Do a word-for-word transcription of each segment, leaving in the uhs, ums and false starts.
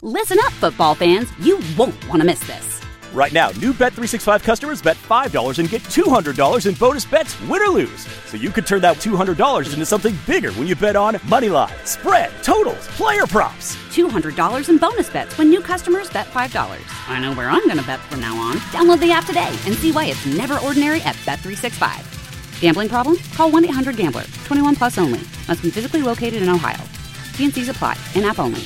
Listen up, football fans. You won't want to miss this. Right now, new Bet three sixty-five customers bet five dollars and get two hundred dollars in bonus bets, win or lose. So you could turn that two hundred dollars into something bigger when you bet on money line, spread, totals, player props. two hundred dollars in bonus bets when new customers bet five dollars. I know where I'm going to bet from now on. Download the app today and see why it's never ordinary at Bet three sixty-five. Gambling problem? Call one eight hundred gambler. twenty-one plus only. Must be physically located in Ohio. T and C's apply. In-app only.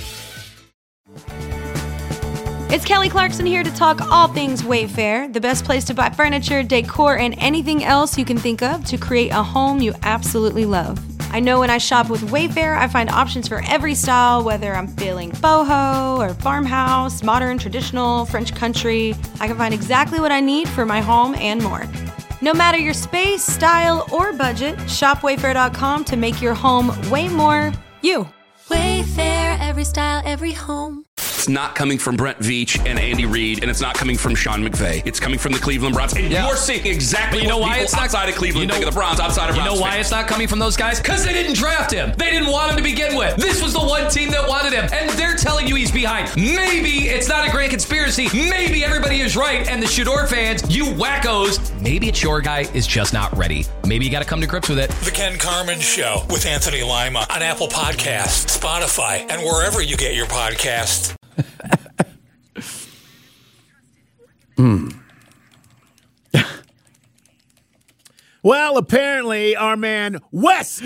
It's Kelly Clarkson here to talk all things Wayfair, the best place to buy furniture, decor, and anything else you can think of to create a home you absolutely love. I know when I shop with Wayfair, I find options for every style, whether I'm feeling boho or farmhouse, modern, traditional, French country. I can find exactly what I need for my home and more. No matter your space, style, or budget, shop wayfair dot com to make your home way more you. Wayfair, every style, every home. It's not coming from Brent Veach and Andy Reid, and it's not coming from Sean McVay. It's coming from the Cleveland Browns. And yeah. you're seeing exactly you know what why it's outside not, of Cleveland you know, think of the Browns, outside of You Browns know why fans. it's not coming from those guys? Because they didn't draft him. They didn't want him to begin with. This was the one team that wanted him, and they're telling you he's behind. Maybe it's not a grand conspiracy. Maybe everybody is right, and the Shador fans, you wackos, maybe it's your guy is just not ready. Maybe you got to come to grips with it. The Ken Carman Show with Anthony Lima on Apple Podcasts, Spotify, and wherever you get your podcasts. Hmm. Well, apparently our man Wes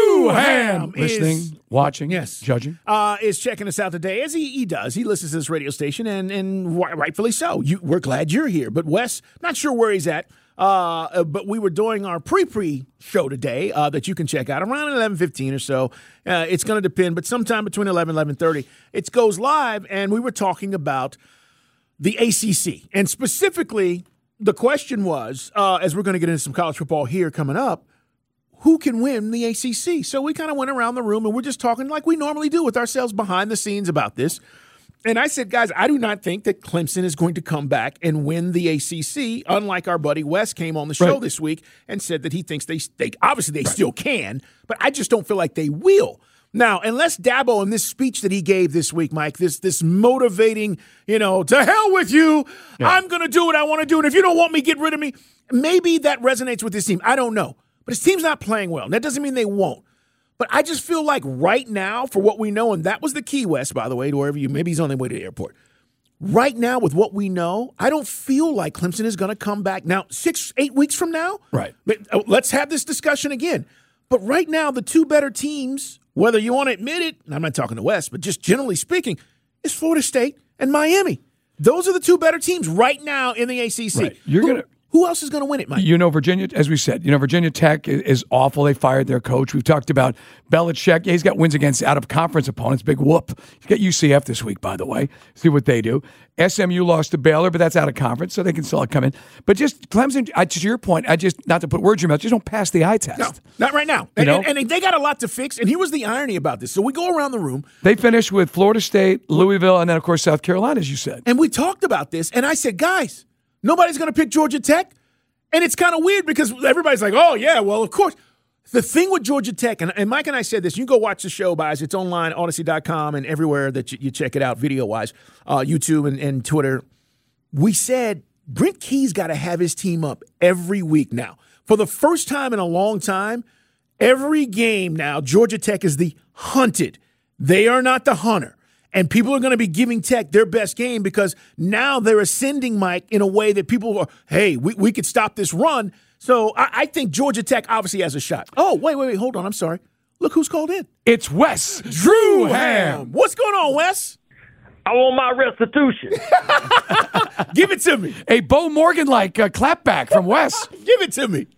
Drewham listening, is, watching, yes, judging, uh, is checking us out today, as he, he does. He listens to this radio station, and and rightfully so. You, we're glad you're here. But Wes, not sure where he's at. Uh, but we were doing our pre-pre show today uh, that you can check out around eleven fifteen or so. Uh, it's going to depend, but sometime between eleven and eleven thirty, it goes live, and we were talking about the A C C. And specifically, the question was, uh, as we're going to get into some college football here coming up, who can win the A C C? So we kind of went around the room, and we're just talking like we normally do with ourselves behind the scenes about this. And I said, guys, I do not think that Clemson is going to come back and win the A C C, unlike our buddy Wes came on the show right. this week and said that he thinks they, they obviously they right. still can, but I just don't feel like they will. Now, unless Dabo in this speech that he gave this week, Mike, this this motivating, you know, to hell with you, yeah. I'm going to do what I want to do, and if you don't want me, get rid of me. Maybe that resonates with his team. I don't know. But his team's not playing well. And that doesn't mean they won't. But I just feel like right now, for what we know, and that was the key, West, by the way, to wherever you, maybe he's on the way to the airport. Right now, with what we know, I don't feel like Clemson is going to come back. Now, six, eight weeks from now, right? Let's have this discussion again. But right now, the two better teams, whether you want to admit it, and I'm not talking to West, but just generally speaking, is Florida State and Miami. Those are the two better teams right now in the A C C. Right. You're going to. Who else is going to win it, Mike? You know, Virginia, as we said, you know, Virginia Tech is, is awful. They fired their coach. We've talked about Belichick. Yeah, he's got wins against out-of-conference opponents. Big whoop. He's got U C F this week, by the way. See what they do. S M U lost to Baylor, but that's out of conference, so they can still come in. But just Clemson, I, to your point, I just, not to put words in your mouth, just don't pass the eye test. No, not right now. And, and, and they got a lot to fix, and here was the irony about this. So we go around the room. They finished with Florida State, Louisville, and then, of course, South Carolina, as you said. And we talked about this, and I said, guys, nobody's going to pick Georgia Tech. And it's kind of weird because everybody's like, oh, yeah, well, of course. The thing with Georgia Tech, and, and Mike and I said this, you can go watch the show, guys. It's online, Odyssey dot com, and everywhere that you, you check it out video-wise, uh, YouTube and, and Twitter. We said Brent Key's got to have his team up every week now. For the first time in a long time, every game now, Georgia Tech is the hunted. They are not the hunter. And people are going to be giving Tech their best game because now they're ascending, Mike, in a way that people are, hey, we, we could stop this run. So I, I think Georgia Tech obviously has a shot. Oh, wait, wait, wait, hold on. I'm sorry. Look who's called in. It's Wes Drewham. What's going on, Wes? I want my restitution. Give it to me. A Bo Morgan-like uh, clapback from Wes. Give it to me.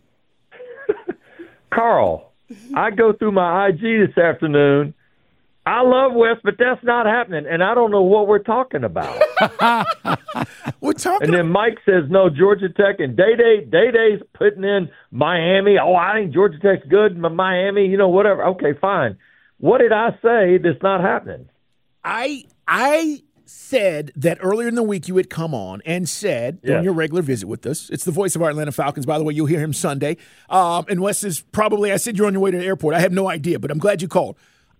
Carl, I go through my I G this afternoon. I love Wes, but that's not happening, and I don't know what we're talking about. We're talking. And then Mike says, no, Georgia Tech, and Day-Day, Day-Day's putting in Miami. Oh, I think Georgia Tech's good, Miami, you know, whatever. Okay, fine. What did I say that's not happening? I I said that earlier in the week you had come on and said yes. on your regular visit with us. It's the voice of our Atlanta Falcons. By the way, you'll hear him Sunday. Um, and Wes is probably, I said you're on your way to the airport. I have no idea, but I'm glad you called.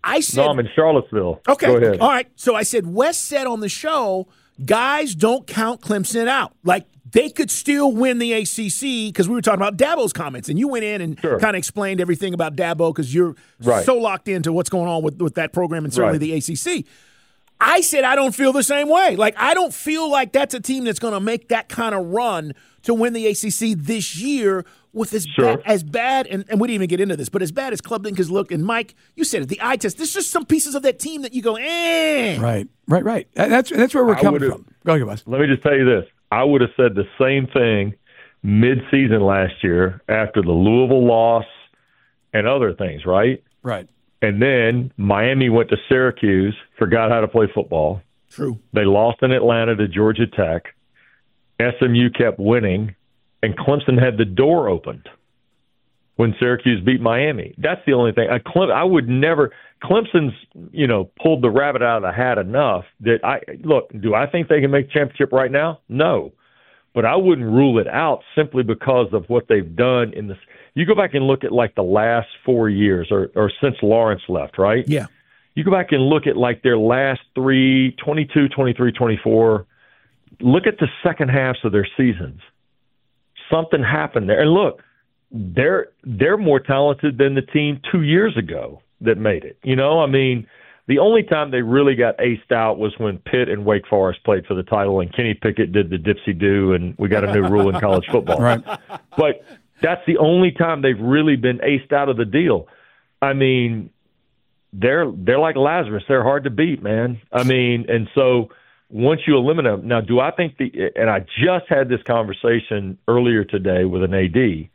I said, no, I'm in Charlottesville. Okay. Go ahead. All right. So I said, Wes said on the show, guys don't count Clemson out. Like, they could still win the A C C because we were talking about Dabo's comments, and you went in and sure. kind of explained everything about Dabo because you're right. so locked into what's going on with, with that program and certainly right. the A C C. I said I don't feel the same way. Like, I don't feel like that's a team that's going to make that kind of run to win the A C C this year with as, sure. bad, as bad, and, and we didn't even get into this, but as bad as Club Link has looked, and Mike, you said it, the eye test, there's just some pieces of that team that you go, eh. Right, right, right. That's, that's where we're I coming from. Go ahead, Wes. Let me just tell you this. I would have said the same thing mid-season last year after the Louisville loss and other things, right? Right. And then Miami went to Syracuse, forgot how to play football. True. They lost in Atlanta to Georgia Tech. S M U kept winning, and Clemson had the door opened when Syracuse beat Miami. That's the only thing. I, Clem, I would never – Clemson's, you know, pulled the rabbit out of the hat enough that I – look, do I think they can make championship right now? No. But I wouldn't rule it out simply because of what they've done in this. You go back and look at like the last four years or, or since Lawrence left, right? Yeah. You go back and look at like their last three, twenty-two, twenty-three, twenty-four. Look at the second halves of their seasons. Something happened there. And look, they're they're more talented than the team two years ago that made it. You know, I mean, the only time they really got aced out was when Pitt and Wake Forest played for the title and Kenny Pickett did the dipsy-do and we got a new rule in college football. Right. But that's the only time they've really been aced out of the deal. I mean, they're they're like Lazarus. They're hard to beat, man. I mean, and so once you eliminate them, now do I think the – and I just had this conversation earlier today with an A D.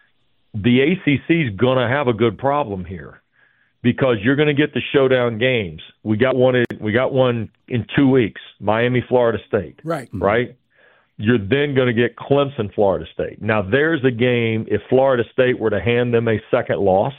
The A C C is going to have a good problem here because you're going to get the showdown games. We got one in, we got one in two weeks, Miami, Florida State. Right. Right? You're then going to get Clemson, Florida State. Now, there's a game, if Florida State were to hand them a second loss,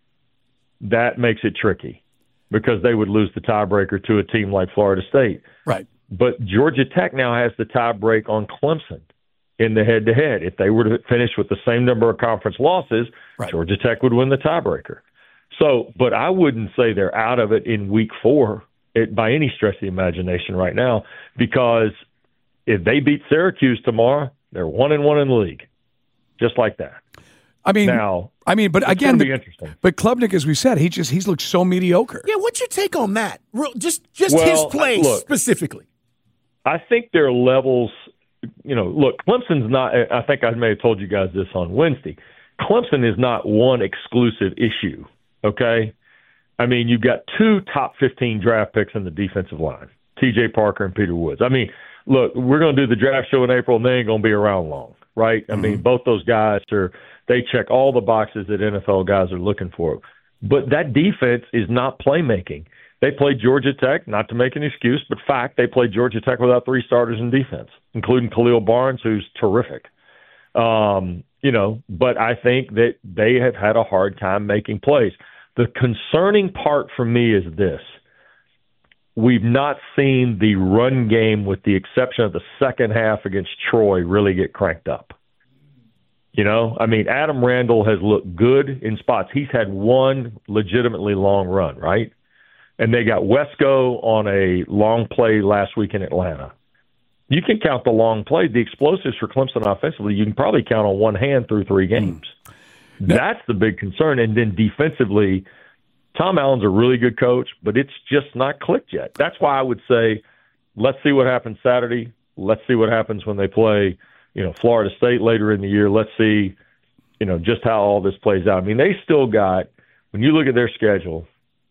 that makes it tricky because they would lose the tiebreaker to a team like Florida State. Right. But Georgia Tech now has the tiebreak on Clemson in the head-to-head. If they were to finish with the same number of conference losses, right. Georgia Tech would win the tiebreaker. So, but I wouldn't say they're out of it in week four it, by any stretch of the imagination right now because if they beat Syracuse tomorrow, they're one and one in the league, just like that. I mean, now, I mean, but it's again, gonna be the, interesting. But Klubnik, as we said, he just he's looked so mediocre. Yeah, what's your take on that? Real, just just well, his play look, specifically. I think there are levels. You know, look, Clemson's not. I think I may have told you guys this on Wednesday. Clemson is not one exclusive issue. Okay, I mean, you've got two top fifteen draft picks in the defensive line, T J Parker and Peter Woods. I mean, look, we're going to do the draft show in April, and they ain't going to be around long, right? I mm-hmm. mean, both those guys are. They check all the boxes that N F L guys are looking for. But that defense is not playmaking. They played Georgia Tech, not to make an excuse, but fact, they played Georgia Tech without three starters in defense, including Khalil Barnes, who's terrific. Um, you know, but I think that they have had a hard time making plays. The concerning part for me is this. We've not seen the run game, with the exception of the second half against Troy, really get cranked up. You know, I mean, Adam Randall has looked good in spots. He's had one legitimately long run, right? And they got Wesco on a long play last week in Atlanta. You can count the long play. The explosives for Clemson offensively, you can probably count on one hand through three games. Mm. That's the big concern. And then defensively, Tom Allen's a really good coach, but it's just not clicked yet. That's why I would say let's see what happens Saturday. Let's see what happens when they play you know, Florida State later in the year. Let's see, you know, just how all this plays out. I mean, they still got, when you look at their schedule,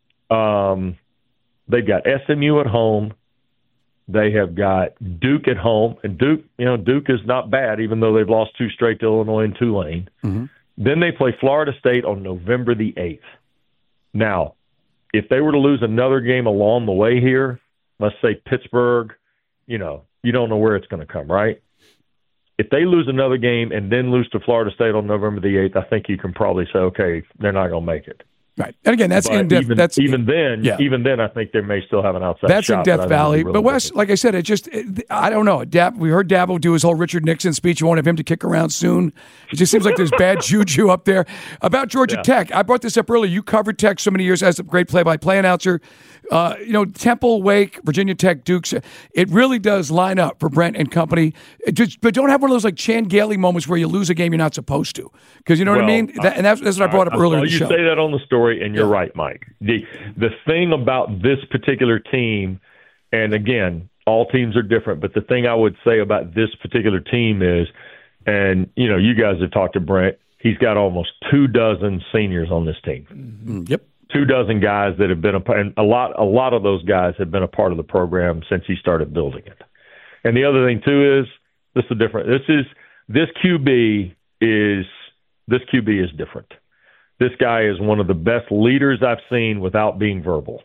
um, they've got S M U at home. They have got Duke at home. And Duke, you know, Duke is not bad, even though they've lost two straight to Illinois and Tulane. Mm-hmm. Then they play Florida State on November the eighth. Now, if they were to lose another game along the way here, let's say Pittsburgh, you know, you don't know where it's going to come, right? If they lose another game and then lose to Florida State on November the eighth, I think you can probably say, okay, they're not going to make it. Right. And again, that's but in depth. Even, that's even then, yeah. even then, I think they may still have an outside That's shot. in Death but Valley. really But Wes, different. like I said, it just, it, I don't know. Dab, we heard Dabo do his whole Richard Nixon speech. You won't have him to kick around soon. It just seems like there's bad juju up there. About Georgia Yeah. Tech, I brought this up earlier. You covered Tech so many years as a great play-by-play announcer. Uh, you know, Temple, Wake, Virginia Tech, Dukes. It really does line up for Brent and company. It just, but don't have one of those like Chan Gailey moments where you lose a game you're not supposed to. Because you know well, what I mean? That, and that's, that's what I brought up I, earlier I in the you show. say that on the story, and you're Yeah. right, Mike. The the thing about this particular team, and again, all teams are different, but the thing I would say about this particular team is, and you know, you guys have talked to Brent. He's got almost two dozen seniors on this team. Mm-hmm. Yep. Two dozen guys that have been a and a lot. A lot of those guys have been a part of the program since he started building it. And the other thing too is this is different. This is this Q B is this Q B is different. This guy is one of the best leaders I've seen without being verbal.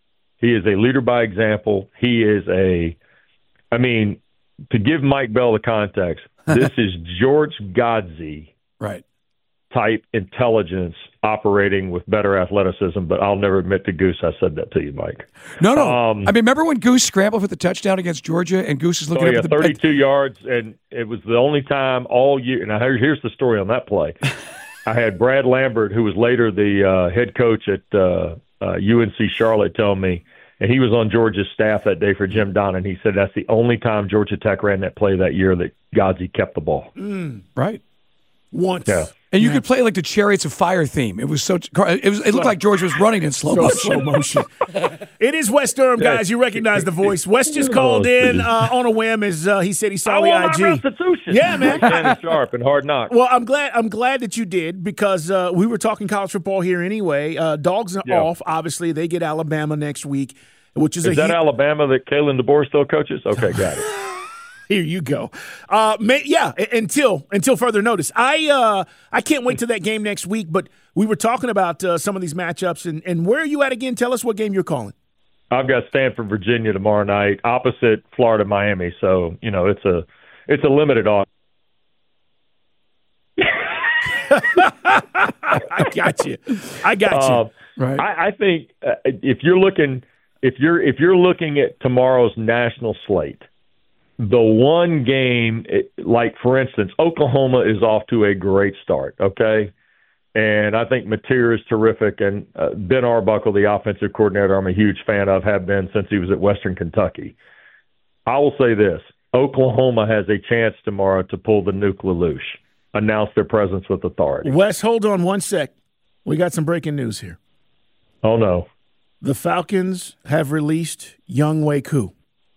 He is a leader by example. He is a, I mean, to give Mike Bell the context, this is George Godsey right. type intelligence operating with better athleticism, but I'll never admit to Goose I said that to you, Mike. No, no. Um, I mean, remember when Goose scrambled for the touchdown against Georgia and Goose is looking oh, up yeah, at the thirty-two yards, and it was the only time all year. Now, here, here's the story on that play. I had Brad Lambert, who was later the uh, head coach at uh, uh, U N C Charlotte, tell me, and he was on Georgia's staff that day for Jim Donnan, and he said that's the only time Georgia Tech ran that play that year that Godsey kept the ball. Mm. Right. Once. Yeah. And you could play like the Chariots of Fire theme. It was so. It was. It looked like George was running in slow So motion. slow motion. It is Wes Durham, guys. You recognize the voice. Wes just called in uh, on a whim. As uh, he said, he saw I the want I G. my restitution. Yeah, man. Shannon Sharp and Hard Knocks. Well, I'm glad. I'm glad that you did because uh, we were talking college football here anyway. Uh, dogs are Yeah. off. Obviously, they get Alabama next week, which is, Is a that hu- Alabama that Kalen DeBoer still coaches? Okay, got it. Here you go. Uh, may, yeah, a- until until further notice. I uh, I can't wait till that game next week. But we were talking about uh, some of these matchups, and, and where are you at again? Tell us what game you're calling. I've got Stanford, Virginia tomorrow night, opposite Florida, Miami. So you know it's a it's a limited audience. I got you. I got you. Uh, Right. I, I think uh, if you're looking if you're if you're looking at tomorrow's national slate, the one game, it, like for instance, Oklahoma is off to a great start. Okay. And I think Mateer is terrific. And uh, Ben Arbuckle, the offensive coordinator, I'm a huge fan of, have been since he was at Western Kentucky. I will say this. Oklahoma has a chance tomorrow to pull the nuke lelouch, announce their presence with authority. Wes, hold on one sec. We got some breaking news here. Oh, no. The Falcons have released Young Wei Koo.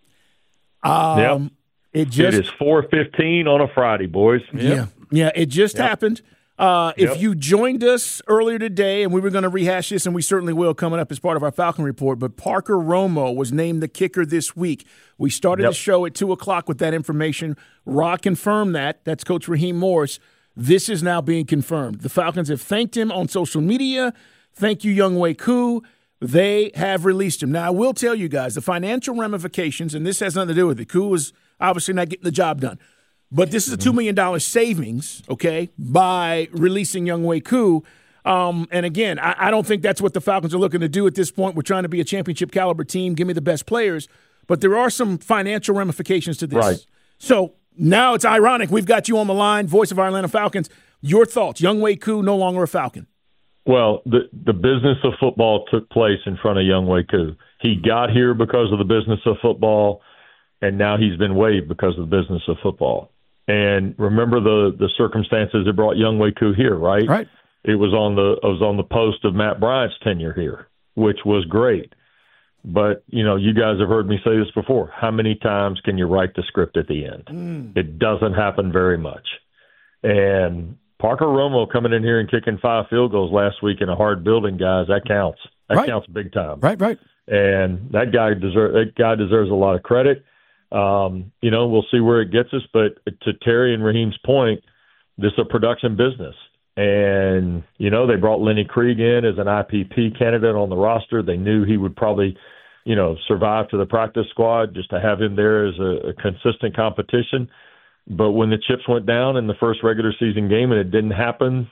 Um, Yep. It just it is four fifteen on a Friday, boys. Yeah, yeah, it just Yep. happened. Uh, if Yep. you joined us earlier today, and we were going to rehash this, and we certainly will coming up as part of our Falcon Report, but Parker Romo was named the kicker this week. We started Yep. the show at two o'clock with that information. Rod confirmed that. That's Coach Raheem Morris. This is now being confirmed. The Falcons have thanked him on social media. Thank you, Young Wei Koo. They have released him. Now, I will tell you guys the financial ramifications, and this has nothing to do with it. Koo is obviously not getting the job done. But this is a two million dollars savings, okay, by releasing Young Wei Koo. Um, and again, I, I don't think that's what the Falcons are looking to do at this point. We're trying to be a championship caliber team. Give me the best players. But there are some financial ramifications to this. Right. So now it's ironic. We've got you on the line, voice of our Atlanta Falcons. Your thoughts. Young Wei Koo no longer a Falcon. Well, the the business of football took place in front of Young Wei Koo. He got here because of the business of football, and now he's been waived because of the business of football. And remember the the circumstances that brought Young Wei Koo here, right? Right. It was on the it was on the post of Matt Bryant's tenure here, which was great. But you know, you guys have heard me say this before. How many times can you write the script at the end? Mm. It doesn't happen very much. And Parker Romo coming in here and kicking five field goals last week in a hard building, guys, that counts. That Right. counts big time. Right, right. And that guy deserves that guy deserves a lot of credit. Um, you know, we'll see where it gets us. But to Terry and Raheem's point, this is a production business. And, you know, they brought Lenny Krieg in as an I P P candidate on the roster. They knew he would probably, you know, survive to the practice squad just to have him there as a, a consistent competition. But when the chips went down in the first regular season game and it didn't happen,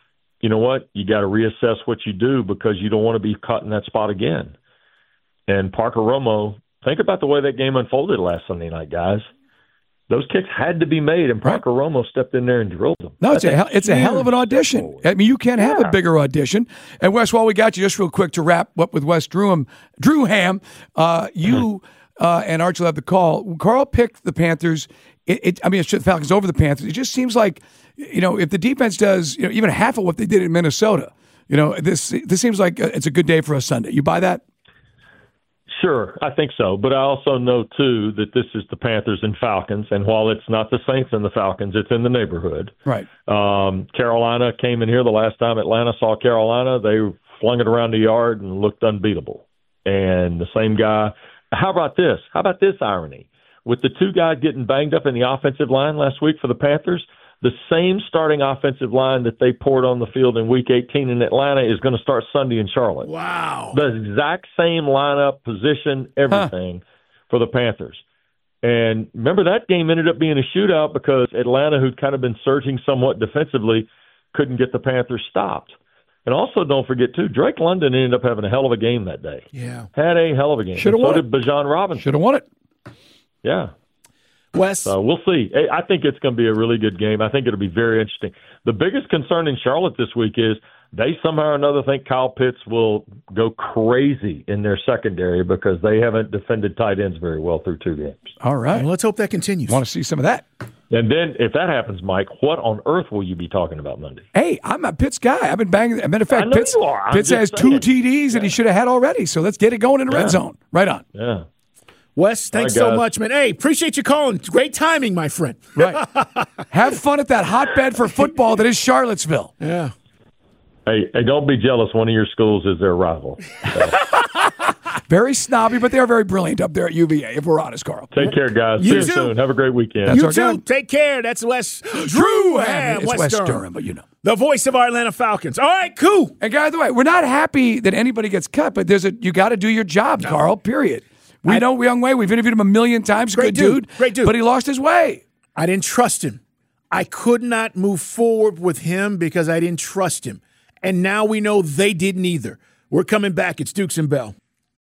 you know what? You got to reassess what you do because you don't want to be caught in that spot again. And Parker Romo, think about the way that game unfolded last Sunday night, guys. Those kicks had to be made, and Parker right. Romo stepped in there and drilled them. No, it's a, it's a hell of an audition. I mean, you can't have yeah. a bigger audition. And, Wes, while we got you, just real quick to wrap up with Wes Drewham, Drewham, uh, you uh, and Archie will have the call. Carl picked the Panthers. It, it, I mean, it's the Falcons over the Panthers. It just seems like, you know, if the defense does, you know, even half of what they did in Minnesota, you know, this this seems like it's a good day for us Sunday. You buy that? Sure, I think so. But I also know, too, that this is the Panthers and Falcons. And while it's not the Saints and the Falcons, it's in the neighborhood. Right. Um, Carolina came in here the last time Atlanta saw Carolina. They flung it around the yard and looked unbeatable. And the same guy. How about this? How about this irony? With the two guys getting banged up in the offensive line last week for the Panthers, the same starting offensive line that they poured on the field in Week eighteen in Atlanta is going to start Sunday in Charlotte. Wow. The exact same lineup, position, everything huh. for the Panthers. And remember, that game ended up being a shootout because Atlanta, who'd kind of been surging somewhat defensively, couldn't get the Panthers stopped. And also, don't forget, too, Drake London ended up having a hell of a game that day. Yeah. Had a hell of a game. Should have won so it. did Bijan Robinson. Should have won it. Yeah. Wes? So we'll see. I think it's going to be a really good game. I think it'll be very interesting. The biggest concern in Charlotte this week is they somehow or another think Kyle Pitts will go crazy in their secondary because they haven't defended tight ends very well through two games. All right. Well, let's hope that continues. Want to see some of that. And then if that happens, Mike, what on earth will you be talking about Monday? Hey, I'm a Pitts guy. I've been banging. As a matter of fact, I know Pitts, you are. I'm Pitts has saying. two T Ds yeah. that he should have had already. So let's get it going in the yeah. red zone. Right on. Yeah. Wes, thanks right, so much, man. Hey, appreciate you calling. Great timing, my friend. Right. Have fun at that hotbed for football that is Charlottesville. Yeah. Hey, hey, don't be jealous. One of your schools is their rival. So. Very snobby, but they're very brilliant up there at U V A, if we're honest, Carl. Take care, guys. You See you too. soon. Have a great weekend. That's you our too. guy. Take care. That's Wes Drewham. It's Wes Wes Durham. Durham, but you know. The voice of our Atlanta Falcons. All right, cool. And by the way, we're not happy that anybody gets cut, but there's a you got to do your job, no. Carl, period. We I, know Young Wei. We've interviewed him a million times. Great Good dude. dude. Great dude. But he lost his way. I didn't trust him. I could not move forward with him because I didn't trust him. And now we know they didn't either. We're coming back. It's Dukes and Bell.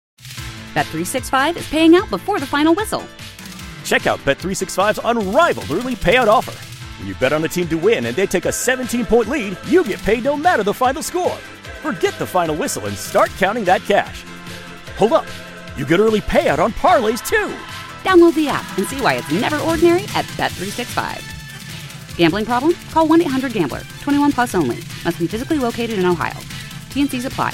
Bet three sixty-five is paying out before the final whistle. Check out Bet three sixty-five's unrivaled early payout offer. When you bet on a team to win and they take a seventeen-point lead, you get paid no matter the final score. Forget the final whistle and start counting that cash. Hold up. You get early payout on parlays, too. Download the app and see why it's never ordinary at Bet three sixty-five. Gambling problem? Call one eight hundred gambler. twenty-one plus only. Must be physically located in Ohio. T N Cs apply.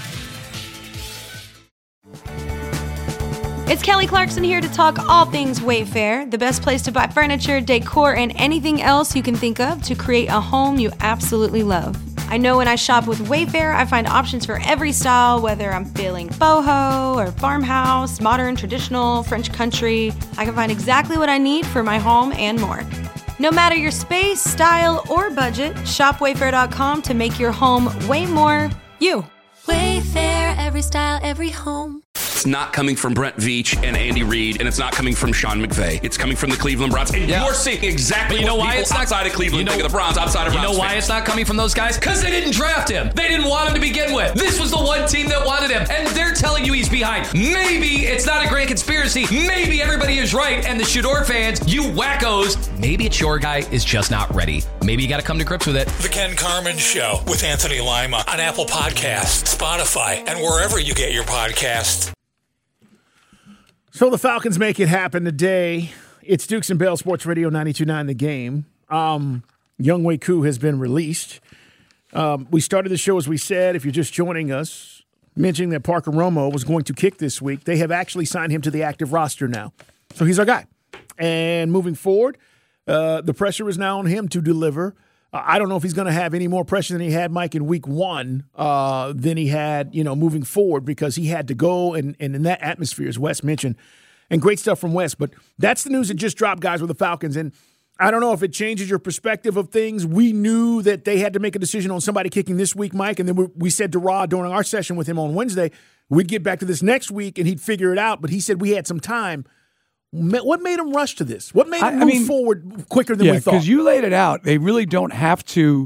It's Kelly Clarkson here to talk all things Wayfair, the best place to buy furniture, decor, and anything else you can think of to create a home you absolutely love. I know when I shop with Wayfair, I find options for every style, whether I'm feeling boho or farmhouse, modern, traditional, French country. I can find exactly what I need for my home and more. No matter your space, style, or budget, shop wayfair dot com to make your home way more you. Wayfair, every style, every home. It's not coming from Brent Veach and Andy Reid, and it's not coming from Sean McVay. It's coming from the Cleveland Browns. And yeah. you're seeing exactly but you know what why people it's not, outside of Cleveland you know, think of the Browns, outside of You Browns know why fans. it's not coming from those guys? Because they didn't draft him. They didn't want him to begin with. This was the one team that wanted him, and they're telling you he's behind. Maybe it's not a grand conspiracy. Maybe everybody is right, and the Shador fans, you wackos, maybe it's your guy is just not ready. Maybe you got to come to grips with it. The Ken Carman Show with Anthony Lima on Apple Podcasts, Spotify, and wherever you get your podcasts. So the Falcons make it happen today. It's Dukes and Bell Sports Radio ninety-two point nine The Game. Um, Young Wei Koo has been released. Um, we started the show, as we said, if you're just joining us, mentioning that Parker Romo was going to kick this week. They have actually signed him to the active roster now. So he's our guy. And moving forward, uh, the pressure is now on him to deliver. Uh, I don't know if he's going to have any more pressure than he had, Mike, in week one uh, than he had, you know, moving forward because he had to go and, and in that atmosphere, as Wes mentioned, and great stuff from Wes. But that's the news that just dropped, guys, with the Falcons. And I don't know if it changes your perspective of things. We knew that they had to make a decision on somebody kicking this week, Mike, and then we, we said to Rod during our session with him on Wednesday, we'd get back to this next week and he'd figure it out. But he said we had some time. What made him rush to this? What made him I, move I mean, forward quicker than yeah, we thought? Because you laid it out. They really don't have to.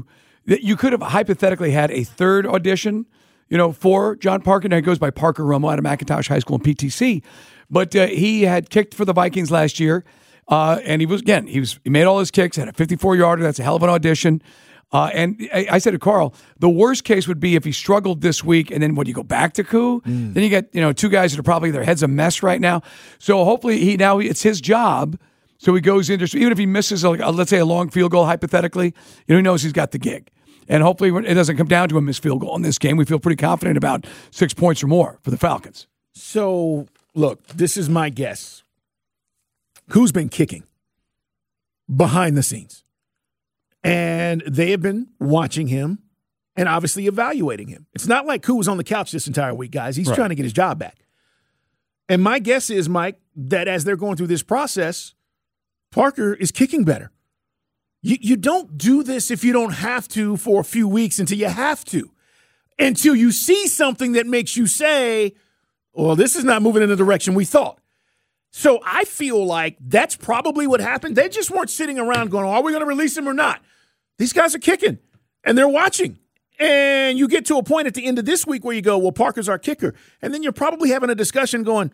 that you could have hypothetically had a third audition, you know, for John Parker. Now he goes by Parker Romo out of McIntosh High School in P T C. But uh, he had kicked for the Vikings last year. Uh, and he was, again, he was he made all his kicks, had a fifty-four yarder. That's a hell of an audition. Uh, and I, I said to Carl, the worst case would be if he struggled this week and then when you go back to Koo, mm. then you get, you know, two guys that are probably, their head's a mess right now. So hopefully he now, it's his job. So he goes into, even if he misses, a, a, let's say, a long field goal, hypothetically, you know, he knows he's got the gig. And hopefully it doesn't come down to a missed field goal in this game. We feel pretty confident about six points or more for the Falcons. So, look, this is my guess. Who's been kicking behind the scenes? And they have been watching him and obviously evaluating him. It's not like Koo was on the couch this entire week, guys. He's right. trying to get his job back. And my guess is, Mike, that as they're going through this process, Parker is kicking better. You, you don't do this if you don't have to for a few weeks until you have to. Until you see something that makes you say, well, this is not moving in the direction we thought. So I feel like that's probably what happened. They just weren't sitting around going, are we going to release him or not? These guys are kicking, and they're watching. And you get to a point at the end of this week where you go, well, Parker's our kicker. And then you're probably having a discussion going,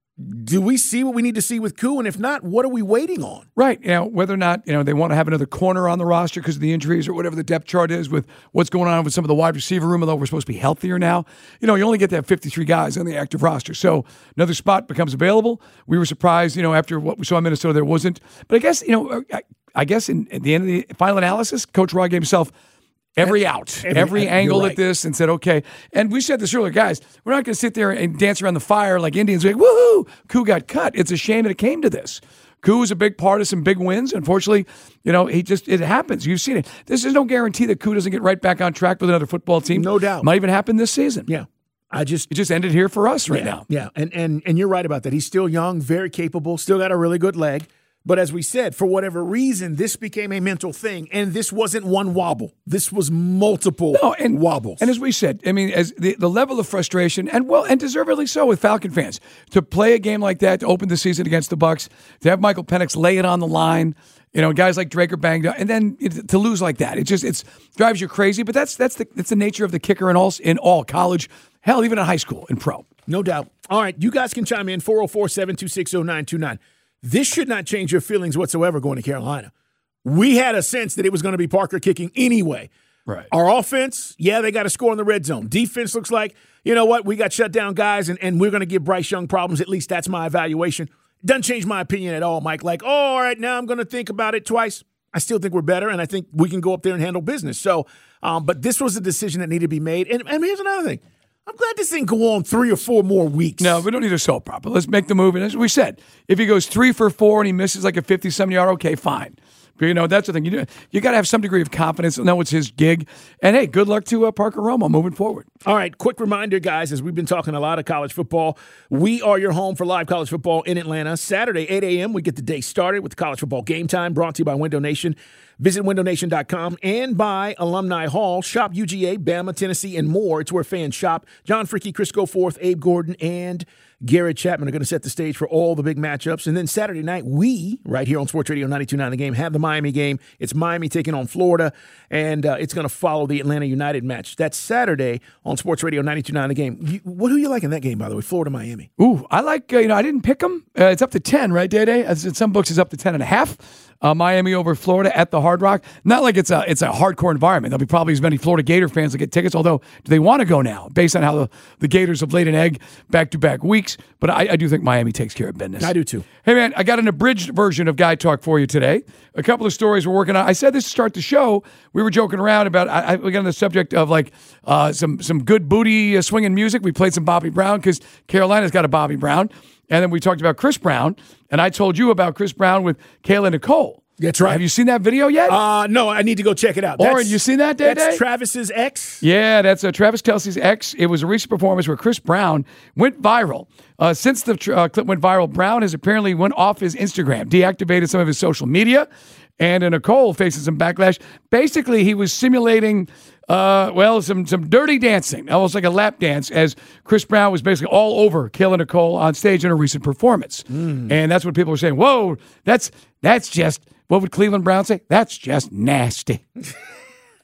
do we see what we need to see with Koo? And if not, what are we waiting on? Right. You know, whether or not, you know, they want to have another corner on the roster because of the injuries or whatever the depth chart is with what's going on with some of the wide receiver room, although we're supposed to be healthier now. You know, you only get to have fifty-three guys on the active roster. So another spot becomes available. We were surprised, you know, after what we saw in Minnesota, there wasn't. But I guess, you know, I, I guess in, at the end of the final analysis, Coach Rod gave himself every out, every, every angle right. at this and said, okay. And we said this earlier, guys, we're not going to sit there and dance around the fire like Indians. Like, woohoo, Koo got cut. It's a shame that it came to this. Koo was a big part of some big wins. Unfortunately, you know, he just, it happens. You've seen it. This is no guarantee that Koo doesn't get right back on track with another football team. No doubt. Might even happen this season. Yeah. I just It just ended here for us right yeah, now. Yeah. And, and, and you're right about that. He's still young, very capable, still got a really good leg. But as we said, for whatever reason, this became a mental thing, and this wasn't one wobble. This was multiple no, and, wobbles. And as we said, I mean, as the, the level of frustration, and well, and deservedly so with Falcon fans, to play a game like that, to open the season against the Bucs, to have Michael Penix lay it on the line, you know, guys like Drake are banged up, and then it, to lose like that, it just it's drives you crazy. But that's that's the that's the nature of the kicker in all in all college, hell, even in high school and pro. No doubt. All right, you guys can chime in four oh four, seven two six, oh nine two nine. This should not change your feelings whatsoever going to Carolina. We had a sense that it was going to be Parker kicking anyway. Right. Our offense, yeah, they got to score in the red zone. Defense looks like, you know what, we got shut down guys, and, and we're going to give Bryce Young problems. At least that's my evaluation. Doesn't change my opinion at all, Mike. Like, oh, all right, now I'm going to think about it twice. I still think we're better, and I think we can go up there and handle business. So, um, but this was a decision that needed to be made. And, and here's another thing. I'm glad this didn't go on three or four more weeks. No, we don't need a soap opera. Let's make the move. And as we said, if he goes three for four and he misses like a fifty-some yard, okay, fine. But, you know, that's the thing. You you got to have some degree of confidence. Know it's his gig. And, hey, good luck to uh, Parker Romo moving forward. All right, quick reminder, guys, as we've been talking a lot of college football, we are your home for live college football in Atlanta. Saturday, eight a.m., we get the day started with the College Football Game Time, brought to you by Window Nation. Visit window nation dot com and by Alumni Hall. Shop U G A, Bama, Tennessee, and more. It's where fans shop. John Freaky, Chris Goforth, Abe Gordon, and Garrett Chapman are going to set the stage for all the big matchups. And then Saturday night, we, right here on Sports Radio ninety-two point nine The Game, have the Miami game. It's Miami taking on Florida, and uh, it's going to follow the Atlanta United match. That's Saturday on Sports Radio ninety-two point nine The Game. You, what who you like in that game, by the way, Florida-Miami? Ooh, I like, uh, you know, I didn't pick them. Uh, it's up to ten, right, Day-Day? As in some books, it's up to ten and a half. Uh, Miami over Florida at the Hard Rock. Not like it's a it's a hardcore environment. There'll be probably as many Florida Gator fans that get tickets, although do they want to go now based on how the, the Gators have laid an egg back-to-back weeks. But I, I do think Miami takes care of business. I do too. Hey, man, I got an abridged version of Guy Talk for you today. A couple of stories we're working on. I said this to start the show. We were joking around about, I, I, we got on the subject of like uh, some, some good booty uh, swinging music. We played some Bobby Brown because Carolina's got a Bobby Brown. And then we talked about Chris Brown, and I told you about Chris Brown with Kayla Nicole. That's right. Have you seen that video yet? Uh, no, I need to go check it out. Oren, you seen that, Day That's Day? Travis's ex? Yeah, that's uh, Travis Kelce's ex. It was a recent performance where Chris Brown went viral. Uh, since the uh, clip went viral, Brown has apparently went off his Instagram, deactivated some of his social media, and uh, Nicole faces some backlash. Basically, he was simulating, uh, well, some some dirty dancing, almost like a lap dance, as Chris Brown was basically all over Kayla Nicole on stage in a recent performance. Mm. And that's what people were saying. Whoa, that's that's just... What would Cleveland Brown say? That's just nasty.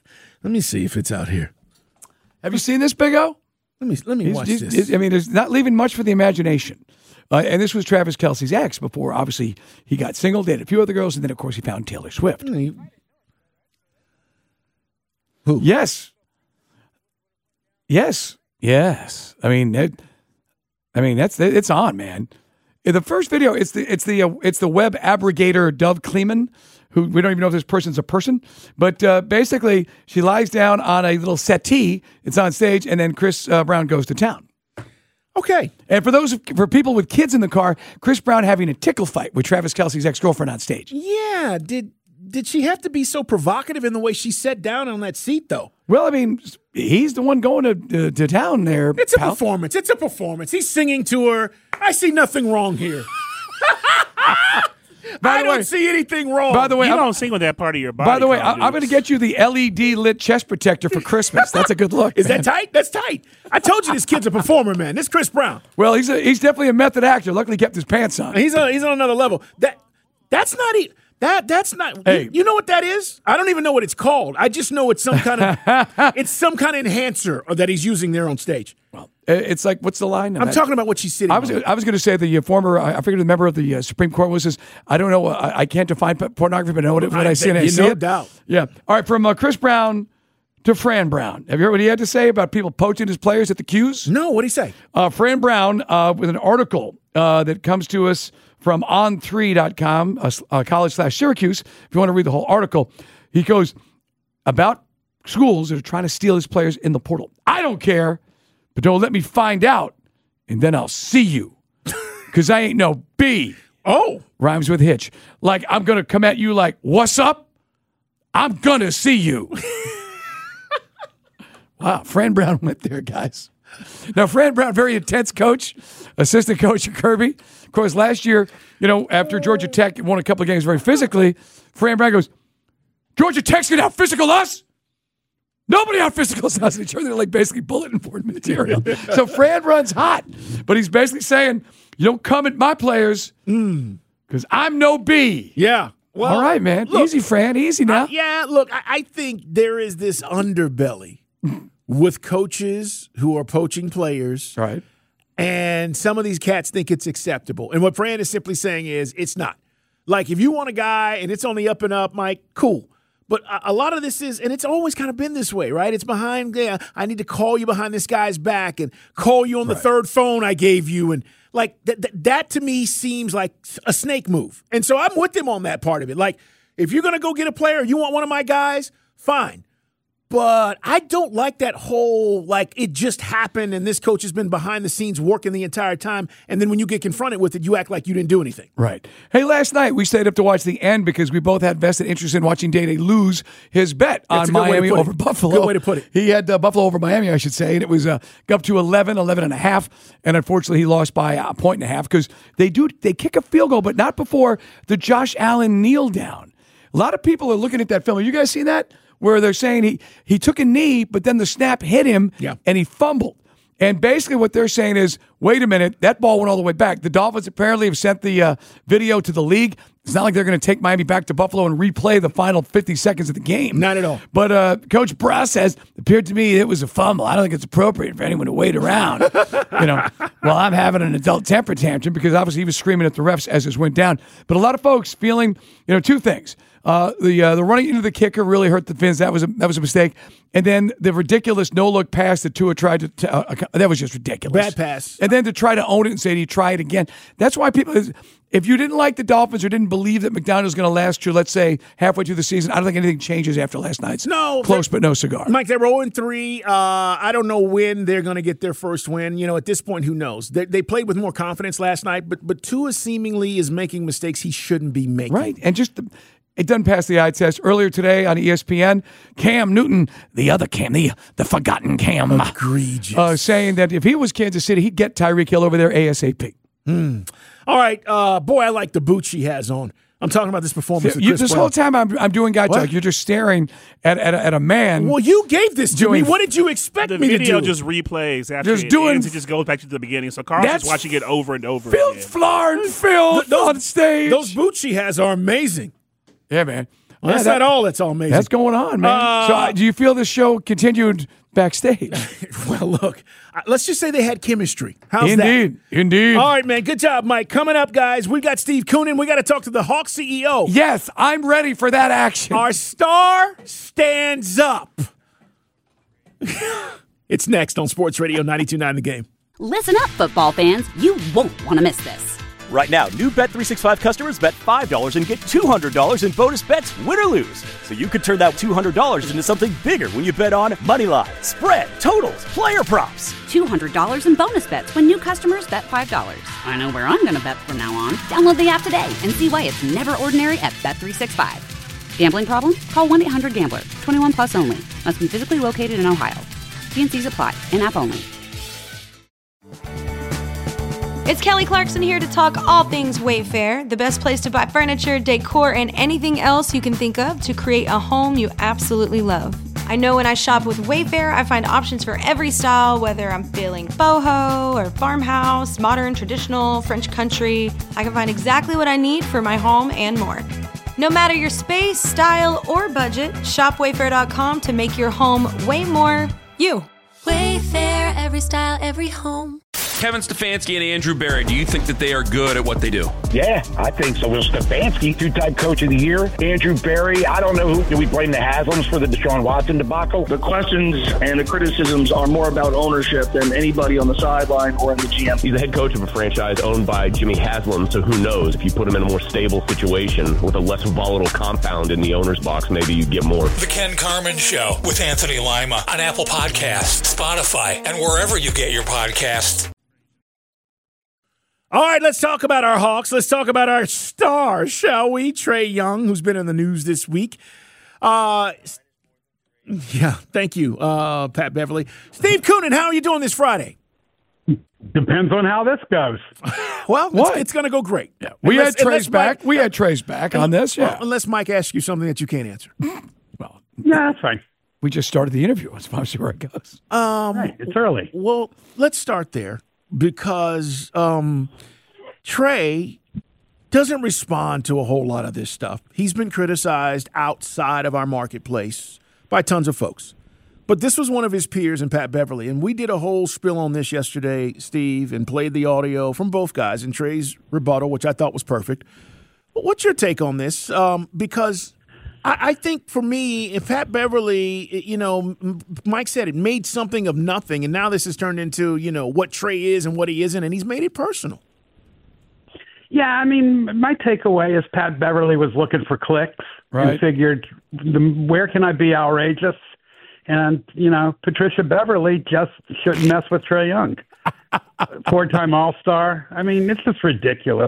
Let me see if it's out here. Have you seen this, Big O? Let me let me He's- watch he's- this. I mean, there's not leaving much for the imagination. Uh, and this was Travis Kelce's ex before, obviously, he got single, dated a few other girls, and then, of course, he found Taylor Swift. Who? Yes. Yes. Yes. I mean, it, I mean that's it's on, man. In the first video, it's the it's the uh, it's the web abrogator Dove Kleeman, who we don't even know if this person's a person, but uh, basically she lies down on a little settee. It's on stage, and then Chris uh, Brown goes to town. Okay. And for those for people with kids in the car, Chris Brown having a tickle fight with Travis Kelce's ex-girlfriend on stage. Yeah. Did did she have to be so provocative in the way she sat down on that seat, though? Well, I mean, he's the one going to uh, to town there. It's a pal. performance. It's a performance. He's singing to her. I see nothing wrong here. By I the don't way- see anything wrong. By the way, you I'm- don't sing with that part of your body. By the way, Carl I, I'm going to get you the L E D lit chest protector for Christmas. That's a good look. Is man. that tight? That's tight. I told you this kid's a performer, man. This Chris Brown. Well, he's a, he's definitely a method actor. Luckily, he kept his pants on. He's on, he's on another level. That that's not it. That that's not. Hey. You, you know what that is? I don't even know what it's called. I just know it's some kind of it's some kind of enhancer that he's using there on stage. Well, it's like, what's the line? I'm talking about what she's sitting I was on. I was going to say the uh, former, I I figured the member of the uh, Supreme Court was this. I don't know. Uh, I, I can't define p- pornography, but I know what, what I, I see and I bet you see no it. doubt. Yeah. All right. From uh, Chris Brown to Fran Brown. Have you heard what he had to say about people poaching his players at the Qs? No. What did he say? Uh, Fran Brown uh, with an article uh, that comes to us from on three dot com, uh, uh, college slash Syracuse. If you want to read the whole article, he goes about schools that are trying to steal his players in the portal. I don't care, but don't let me find out, and then I'll see you, because I ain't no B. Oh. Rhymes with hitch. Like, I'm going to come at you like, what's up? I'm going to see you. Wow, Fran Brown went there, guys. Now, Fran Brown, very intense coach, assistant coach at Kirby. Of course, last year, you know, after Georgia Tech won a couple of games very physically, Fran Brown goes, Georgia Tech's going to out physical us? Nobody out physicals us. And they're like basically bulletin board material. So Fran runs hot, but he's basically saying, you don't come at my players because I'm no B. Yeah. Well, All right, man. look, easy, Fran. Easy now. Uh, yeah, look, I, I think there is this underbelly with coaches who are poaching players. Right. And some of these cats think it's acceptable. And what Fran is simply saying is it's not. Like, if you want a guy and it's on the up and up, Mike, cool. But a, a lot of this is, and it's always kind of been this way, right? It's behind, yeah, I need to call you behind this guy's back and call you on the Right. third phone I gave you. And, like, th- th- that to me seems like a snake move. And so I'm with him on that part of it. Like, if you're going to go get a player, you want one of my guys, fine. But I don't like that whole, like, it just happened and this coach has been behind the scenes working the entire time. And then when you get confronted with it, you act like you didn't do anything. Right. Hey, last night we stayed up to watch the end because we both had vested interest in watching Day-Day lose his bet That's on a good way to Miami put it. over Buffalo. Good way to put it. He had uh, Buffalo over Miami, I should say, and it was uh, up to eleven, eleven and a half, and unfortunately he lost by a point and a half because they do they kick a field goal, but not before the Josh Allen kneel down. A lot of people are looking at that film. Have you guys seen that? Where they're saying he, he took a knee, but then the snap hit him Yeah. and he fumbled. And basically what they're saying is, wait a minute, that ball went all the way back. The Dolphins apparently have sent the uh, video to the league. It's not like they're going to take Miami back to Buffalo and replay the final fifty seconds of the game. Not at all. But uh, Coach Brass says, it appeared to me it was a fumble. I don't think it's appropriate for anyone to wait around. you know, well, I'm having an adult temper tantrum because obviously he was screaming at the refs as this went down. But a lot of folks feeling, you know, two things. Uh, the uh, the running into the kicker really hurt the Fins. That was a, that was a mistake. And then the ridiculous no look pass that Tua tried to t- uh, that was just ridiculous. Bad pass. And then to try to own it and say he tried again. That's why people. If you didn't like the Dolphins or didn't believe that McDonald was going to last you, let's say halfway through the season, I don't think anything changes after last night's. No, close but no cigar. Mike, they're oh and three. Uh, I don't know when they're going to get their first win. You know, at this point, who knows? They, they played with more confidence last night, but but Tua seemingly is making mistakes he shouldn't be making. Right, and just. The, It doesn't pass the eye test. Earlier today on E S P N, Cam Newton, the other Cam, the the forgotten Cam, egregious, uh, saying that if he was Kansas City, he'd get Tyreek Hill over there ASAP. Hmm. All right, uh, boy, I like the boots she has on. I'm talking about this performance. You, of Chris this Brown. whole time I'm, I'm doing guy What? talk. You're just staring at at, at a man. Well, you gave this to doing, me. What did you expect The me to video do? just replays after Just it doing- ends. It just goes back to the beginning. So Carl's That's just watching it over and over filth, again. floor, and filth Th- those- on stage. Those boots she has are amazing. Yeah, man. Well, that's Yeah, that- not all that's all amazing. That's going on, man. Uh, so, uh, do you feel this show continued backstage? Well, look, uh, let's just say they had chemistry. How's Indeed. that? Indeed. All right, man. Good job, Mike. Coming up, guys, we got Steve Koonin. We got to talk to the Hawks C E O. Yes, I'm ready for that action. Our star stands up. It's next on Sports Radio ninety-two point nine The Game. Listen up, football fans. You won't want to miss this. Right now, new Bet three sixty-five customers bet five dollars and get two hundred dollars in bonus bets, win or lose. So you could turn that two hundred dollars into something bigger when you bet on money line, spread, totals, player props. two hundred dollars in bonus bets when new customers bet five dollars. I know where I'm going to bet from now on. Download the app today and see why it's never ordinary at Bet three sixty-five. Gambling problem? Call one eight hundred gambler. twenty-one plus only. Must be physically located in Ohio. T and C's apply. In-app only. It's Kelly Clarkson here to talk all things Wayfair, the best place to buy furniture, decor, and anything else you can think of to create a home you absolutely love. I know when I shop with Wayfair, I find options for every style, whether I'm feeling boho or farmhouse, modern, traditional, French country. I can find exactly what I need for my home and more. No matter your space, style, or budget, shop wayfair dot com to make your home way more you. Wayfair, every style, every home. Kevin Stefanski and Andrew Berry, do you think that they are good at what they do? Yeah, I think so. Well, Stefanski, two-time coach of the year. Andrew Berry, I don't know who. Do we blame the Haslams for the Deshaun Watson debacle? The questions and the criticisms are more about ownership than anybody on the sideline or in the G M. He's the head coach of a franchise owned by Jimmy Haslam, so who knows? If you put him in a more stable situation with a less volatile compound in the owner's box, maybe you get more. The Ken Carman Show with Anthony Lima on Apple Podcasts, Spotify, and wherever you get your podcasts. All right, let's talk about our Hawks. Let's talk about our star, shall we? Trae Young, who's been in the news this week. Uh, yeah, thank you, uh, Pat Beverly. Steve Koonin, how are you doing this Friday? Depends on how this goes. Well, it's, it's going to go great. Yeah, we Unless- had Trace unless back. Mike- we had Trace back on this. Yeah. Well, unless Mike asks you something that you can't answer. Well, yeah, that's fine. We just started the interview. Let's see where it goes. Um, Right, it's early. Well, let's start there because um, Trae doesn't respond to a whole lot of this stuff. He's been criticized outside of our marketplace by tons of folks. But this was one of his peers in Pat Beverly, and we did a whole spill on this yesterday, Steve, and played the audio from both guys and Trae's rebuttal, which I thought was perfect. But what's your take on this? Um, because I, I think for me, if Pat Beverly, you know, Mike said it made something of nothing, and now this has turned into, you know, what Trae is and what he isn't, and he's made it personal. Yeah, I mean, my takeaway is Pat Beverly was looking for clicks Right. and figured, the, where can I be outrageous? And, you know, Patricia Beverly just shouldn't mess with Trae Young. Four-time All-Star. I mean, it's just ridiculous.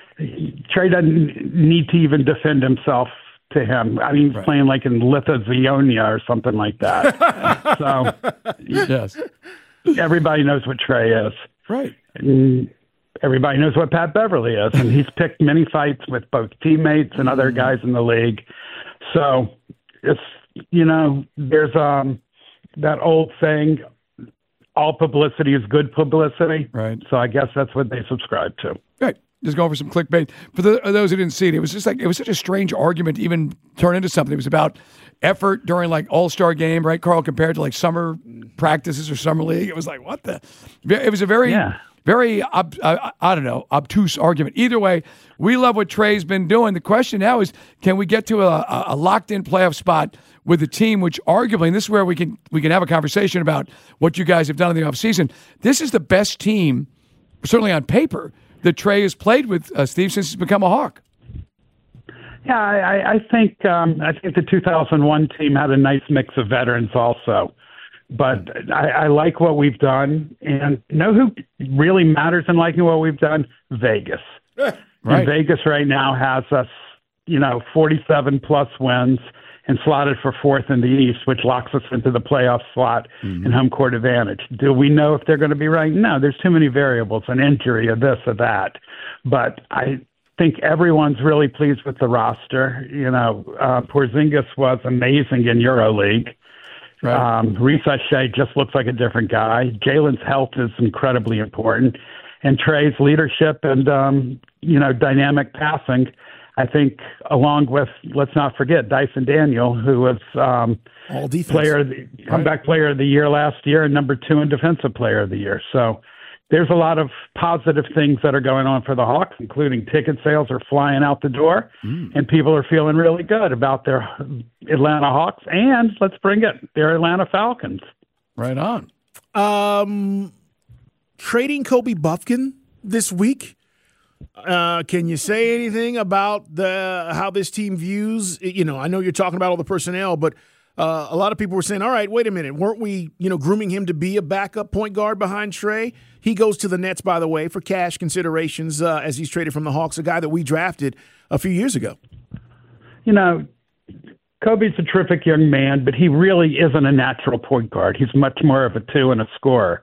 Trae doesn't need to even defend himself to him. I mean, he's Right. playing like in Lithuania or something like that. So, Yes. everybody knows what Trae is. Right. And everybody knows what Pat Beverly is. And he's picked many fights with both teammates and other guys in the league. So it's, you know, there's um that old saying, all publicity is good publicity. Right. So I guess that's what they subscribe to. Right. Just going for some clickbait. For the, those who didn't see it, it was just like, it was such a strange argument to even turn into something. It was about effort during like All-Star game, right, Carl, compared to like summer practices or summer league. It was like, what the? It was a very, Yeah. very, ob, I, I don't know, obtuse argument. Either way, we love what Trae's been doing. The question now is, can we get to a, a locked-in playoff spot with a team which arguably, and this is where we can we can have a conversation about what you guys have done in the offseason. This is the best team, certainly on paper, that Trae has played with, uh, Steve, since he's become a Hawk. Yeah, I, I think um, I think the two thousand one team had a nice mix of veterans also. But I, I like what we've done. And know who really matters in liking what we've done? Vegas. Right. And Vegas right now has us, you know, forty-seven plus wins and slotted for fourth in the East, which locks us into the playoff slot mm-hmm. and home court advantage. Do we know if they're going to be right? No, there's too many variables, an injury, or this or that. But I think everyone's really pleased with the roster. You know, uh, Porzingis was amazing in EuroLeague. Right. Um, Risa Shea just looks like a different guy. Jalen's health is incredibly important. And Trae's leadership and, um, you know, dynamic passing. I think along with, let's not forget, Dyson Daniel, who was um, All defense. player, of the, comeback player of the year last year and number two in defensive player of the year. So there's a lot of positive things that are going on for the Hawks, including ticket sales are flying out the door, mm. and people are feeling really good about their Atlanta Hawks, and let's bring it, their Atlanta Falcons. Right on. Um, trading Kobe Buffkin this week. Uh, can you say anything about the how this team views? You know, I know you're talking about all the personnel, but uh, a lot of people were saying, "All right, wait a minute, weren't we, you know, grooming him to be a backup point guard behind Trey?" He goes to the Nets, by the way, for cash considerations uh, as he's traded from the Hawks, a guy that we drafted a few years ago. You know, Kobe's a terrific young man, but he really isn't a natural point guard. He's much more of a two and a scorer,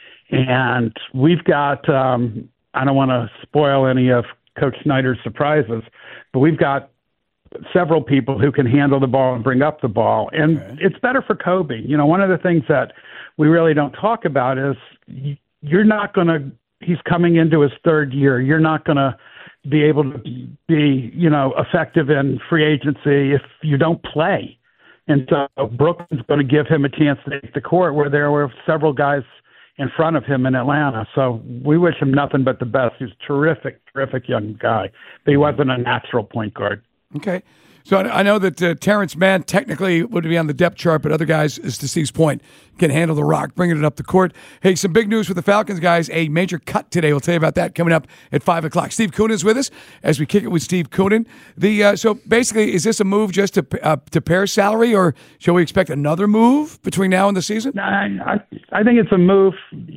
and we've got. Um, I don't want to spoil any of Coach Snyder's surprises, but we've got several people who can handle the ball and bring up the ball. And okay. It's better for Kobe. You know, one of the things that we really don't talk about is you're not going to, he's coming into his third year. You're not going to be able to be, you know, effective in free agency if you don't play. And so Brooklyn's going to give him a chance to take the court where there were several guys in front of him in Atlanta. So we wish him nothing but the best. He's a terrific, terrific young guy, but he wasn't a natural point guard. Okay. So I know that uh, Terrence Mann technically would be on the depth chart, but other guys, as to Steve's point, can handle the rock, bringing it up the court. Hey, some big news for the Falcons, guys. A major cut today. We'll tell you about that coming up at five o'clock. Steve Koonin is with us as we kick it with Steve Koonin. The, uh, so basically, is this a move just to uh, to pair salary, or shall we expect another move between now and the season? I, I, I think it's a move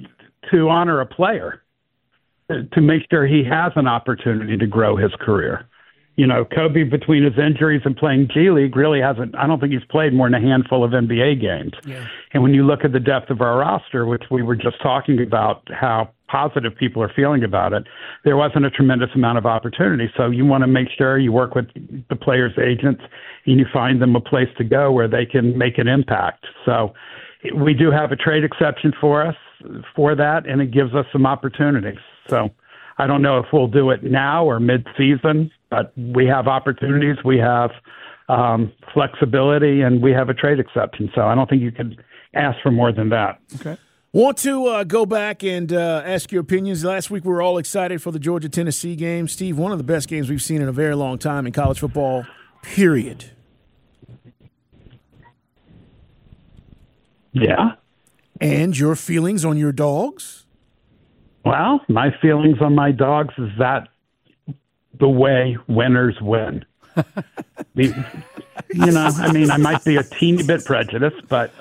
to honor a player, to make sure he has an opportunity to grow his career. You know, Kobe, between his injuries and playing G League, really hasn't, I don't think he's played more than a handful of N B A games. Yeah. And when you look at the depth of our roster, which we were just talking about, how positive people are feeling about it, there wasn't a tremendous amount of opportunity. So you want to make sure you work with the players' agents and you find them a place to go where they can make an impact. So we do have a trade exception for us for that, and it gives us some opportunities. So I don't know if we'll do it now or mid-season, but we have opportunities, we have um, flexibility, and we have a trade exception. So I don't think you can ask for more than that. Okay. Want to uh, go back and uh, ask your opinions. Last week we were all excited for the Georgia-Tennessee game. Steve, one of the best games we've seen in a very long time in college football, period. Yeah. And your feelings on your dogs? Well, my feelings on my dogs is that the way winners win. You know, I mean, I might be a teeny bit prejudiced, but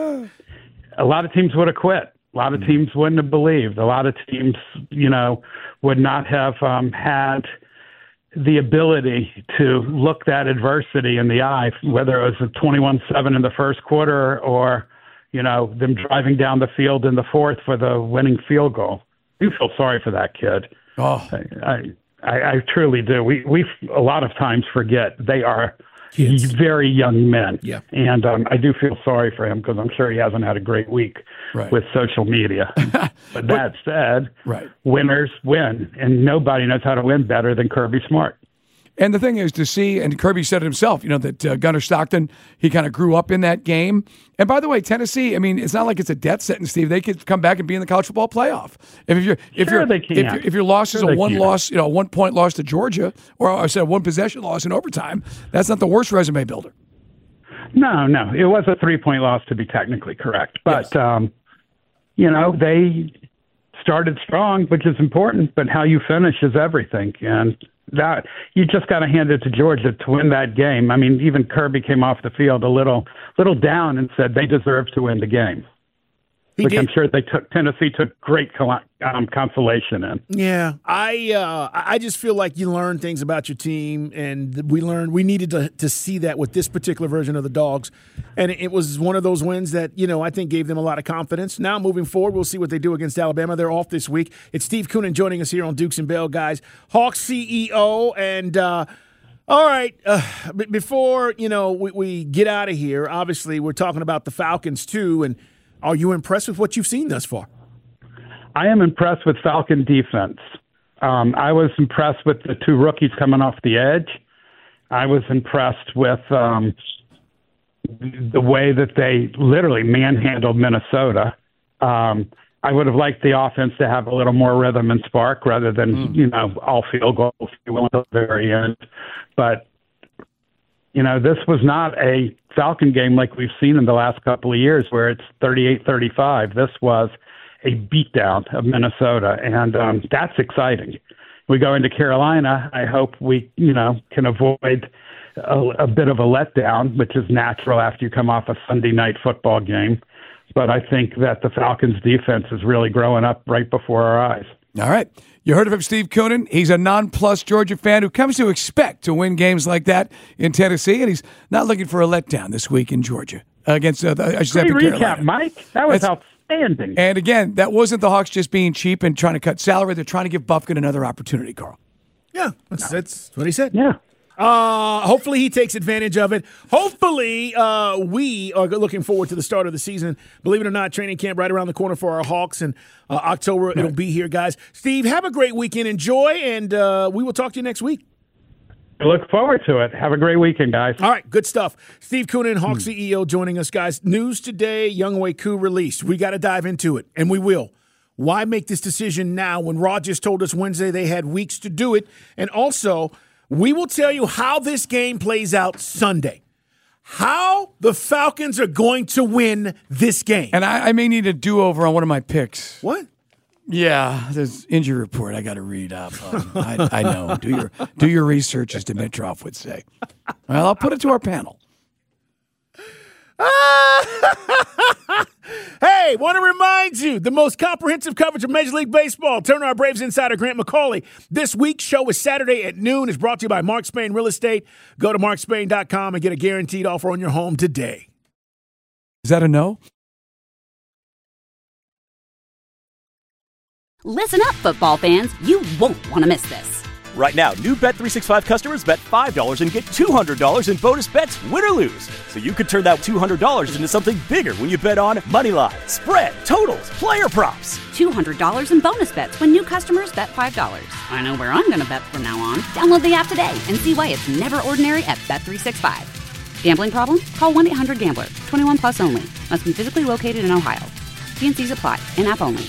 a lot of teams would have quit. A lot of teams wouldn't have believed. A lot of teams, you know, would not have um, had the ability to look that adversity in the eye, whether it was a twenty-one seven in the first quarter or, you know, them driving down the field in the fourth for the winning field goal. You feel sorry for that kid. Oh, I, I, I truly do. We we a lot of times forget they are Kids. very young men. Yeah. And um, I do feel sorry for him because I'm sure he hasn't had a great week right. with social media. But that said, right. winners win, and nobody knows how to win better than Kirby Smart. And the thing is to see, and Kirby said it himself, you know, that uh, Gunnar Stockton, he kind of grew up in that game. And by the way, Tennessee, I mean, it's not like it's a death sentence, Steve. They could come back and be in the college football playoff. If you're if sure you're they can. if, you're, if your loss sure is a one can. loss, you know, one point loss to Georgia, or I said a one possession loss in overtime, that's not the worst resume builder. No, no, it was a three point loss to be technically correct, but yes. um, you know they started strong, which is important, but how you finish is everything, and that you just got to hand it to Georgia to win that game. I mean, even Kirby came off the field a little, little down and said they deserve to win the game, he which did. I'm sure they took. Tennessee took great um, consolation in. Yeah, I uh, I just feel like you learn things about your team, and we learned we needed to to see that with this particular version of the Dogs, and it was one of those wins that you know I think gave them a lot of confidence. Now moving forward, we'll see what they do against Alabama. They're off this week. It's Steve Koonin joining us here on Dukes and Bell, guys. Hawks C E O, and uh, all right, uh, b- before you know we, we get out of here, obviously we're talking about the Falcons too, and are you impressed with what you've seen thus far? I am impressed with Falcon defense. Um, I was impressed with the two rookies coming off the edge. I was impressed with um, the way that they literally manhandled Minnesota. Um, I would have liked the offense to have a little more rhythm and spark rather than, mm. you know, all field goals until the very end. But, you know, this was not a Falcon game like we've seen in the last couple of years where it's thirty-eight thirty-five. This was a beatdown of Minnesota, and um, that's exciting. We go into Carolina. I hope we, you know, can avoid a, a bit of a letdown, which is natural after you come off a Sunday night football game. But I think that the Falcons' defense is really growing up right before our eyes. All right. You heard of him, Steve Koonin. He's a non-plus Georgia fan who comes to expect to win games like that in Tennessee, and he's not looking for a letdown this week in Georgia against uh, I should say Great recap, Carolina. Mike. That was That's, outstanding. And again, that wasn't the Hawks just being cheap and trying to cut salary. They're trying to give Bufkin another opportunity, Carl. Yeah, that's, that's what he said. Yeah. Uh, hopefully he takes advantage of it. Hopefully uh, we are looking forward to the start of the season. Believe it or not, training camp right around the corner for our Hawks, and uh, October right. It'll be here, guys. Steve, have a great weekend. Enjoy, and uh, we will talk to you next week. I look forward to it. Have a great weekend, guys. All right, good stuff. Steve Koonin, Hawks hmm. C E O, joining us, guys. News today, Younghoe Koo released. We got to dive into it, and we will. Why make this decision now when Rogers told us Wednesday they had weeks to do it? And also, we will tell you how this game plays out Sunday. How the Falcons are going to win this game. And I, I may need a do-over on one of my picks. What? Yeah, there's injury report I got to read up. Um, I, I know. Do your do your research, as Dimitrov would say. Well, I'll put it to our panel. Hey, want to remind you, the most comprehensive coverage of Major League Baseball. Turn our Braves insider Grant McCauley. This week's show is Saturday at noon. It's brought to you by Mark Spain Real Estate. Go to mark spain dot com and get a guaranteed offer on your home today. Is that a no? Listen up, football fans. You won't want to miss this. Right now, new Bet three sixty-five customers bet five dollars and get two hundred dollars in bonus bets, win or lose. So you could turn that two hundred dollars into something bigger when you bet on money line, spread, totals, player props. two hundred dollars in bonus bets when new customers bet five dollars. I know where I'm going to bet from now on. Download the app today and see why it's never ordinary at Bet three sixty-five. Gambling problem? Call one eight hundred gambler. twenty-one plus only. Must be physically located in Ohio. T and C's apply. In-app only.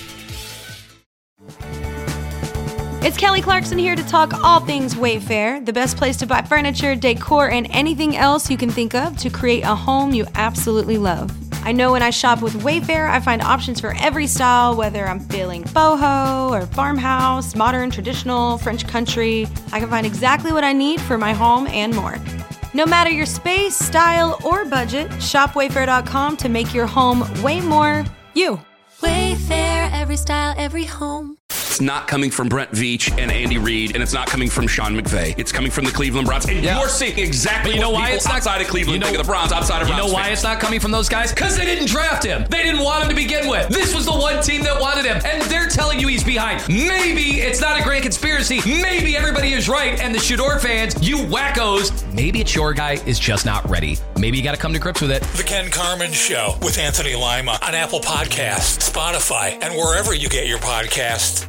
It's Kelly Clarkson here to talk all things Wayfair, the best place to buy furniture, decor, and anything else you can think of to create a home you absolutely love. I know when I shop with Wayfair, I find options for every style, whether I'm feeling boho or farmhouse, modern, traditional, French country. I can find exactly what I need for my home and more. No matter your space, style, or budget, shop wayfair dot com to make your home way more you. Wayfair, every style, every home. It's not coming from Brent Veach and Andy Reid, and it's not coming from Sean McVay. It's coming from the Cleveland Browns. And yeah. you're seeing exactly you know what why people it's not, outside of Cleveland you know, think of the Browns, outside of You Browns know why fans. it's not coming from those guys? Because they didn't draft him. They didn't want him to begin with. This was the one team that wanted him, and they're telling you he's behind. Maybe it's not a grand conspiracy. Maybe everybody is right, and the Shador fans, you wackos, maybe it's your guy is just not ready. Maybe you got to come to grips with it. The Ken Carman Show with Anthony Lima on Apple Podcasts, Spotify, and wherever you get your podcasts.